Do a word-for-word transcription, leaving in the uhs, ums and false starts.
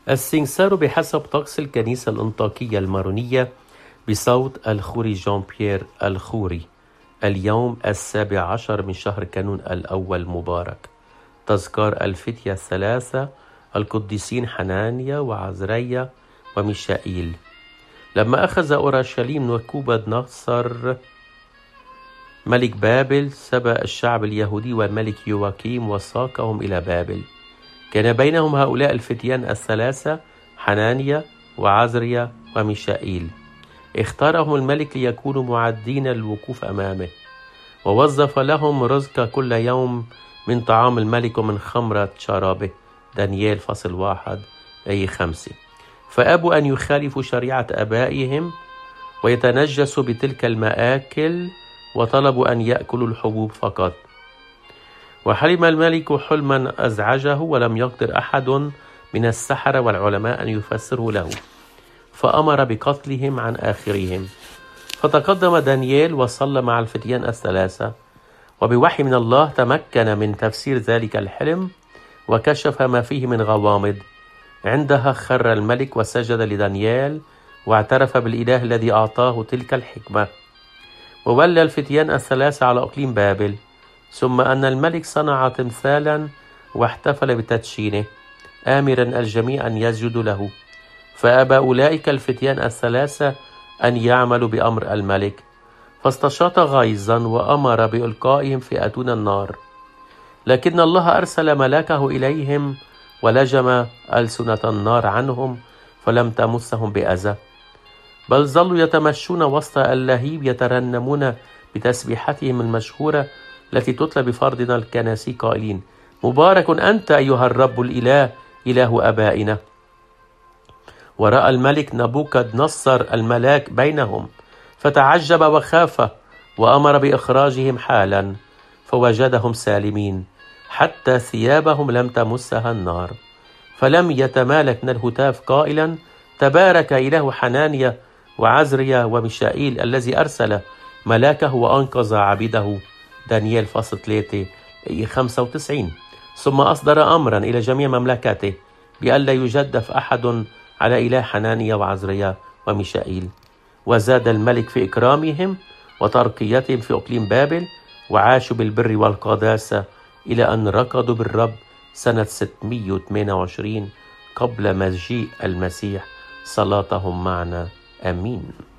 السمسار بحسب طقس الكنيسة الأنطاكية المارونية بصوت الخوري جان بيير الخوري. اليوم السابع عشر من شهر كانون الأول مبارك. تذكار الفتية الثلاثة القديسين حنانيا وعزريا وميشائيل. لما أخذ أورشليم نبوخذ نصر ملك بابل سبى الشعب اليهودي والملك يواكيم وساقهم إلى بابل. كان بينهم هؤلاء الفتيان الثلاثة حنانيا وعزريا وميشائيل. اختارهم الملك ليكونوا معدين للوقوف أمامه، ووظف لهم رزق كل يوم من طعام الملك ومن خمرة شرابه. دانيال فصل واحد أي خمسة. فأبوا أن يخالفوا شريعة آبائهم ويتنجسوا بتلك المآكل، وطلبوا أن يأكلوا الحبوب فقط. وحلم الملك حلما أزعجه، ولم يقدر أحد من السحرة والعلماء أن يفسره له، فأمر بقتلهم عن آخرهم. فتقدم دانيال وصلى مع الفتيان الثلاثة، وبوحي من الله تمكن من تفسير ذلك الحلم وكشف ما فيه من غوامض. عندها خر الملك وسجد لدانيال واعترف بالإله الذي أعطاه تلك الحكمة، وولى الفتيان الثلاثة على أقليم بابل. ثم أن الملك صنع تمثالا واحتفل بتدشينه آمرا الجميع أن يسجدوا له. فأبى أولئك الفتيان الثلاثة أن يعملوا بأمر الملك، فاستشاط غيظا وأمر بإلقائهم في أتون النار. لكن الله أرسل ملاكه إليهم ولجم ألسنة النار عنهم، فلم تمسهم بأذى، بل ظلوا يتمشون وسط اللهيب يترنمون بتسبيحتهم المشهورة التي تتلى بفرضنا الكنسي قائلين: مبارك أنت أيها الرب الإله إله أبائنا. ورأى الملك نبوخذ نصر الملاك بينهم، فتعجب وخاف، وأمر بإخراجهم حالا، فوجدهم سالمين، حتى ثيابهم لم تمسها النار. فلم يتمالك من الهتاف قائلا: تبارك إله حنانيا وعزريا وميشائيل الذي أرسل ملاكه وأنقذ عبيده. دانيال فصل ثلاثة خمسة وتسعين. ثم أصدر أمرا إلى جميع مملكته بألا يجدف أحد على إله حنانيا وعزريا وميشائيل. وزاد الملك في إكرامهم وترقيتهم في أقليم بابل، وعاشوا بالبر والقداسة إلى أن ركضوا بالرب سنة ستمائة وثمانية وعشرين قبل مجيء المسيح. صلاتهم معنا آمين.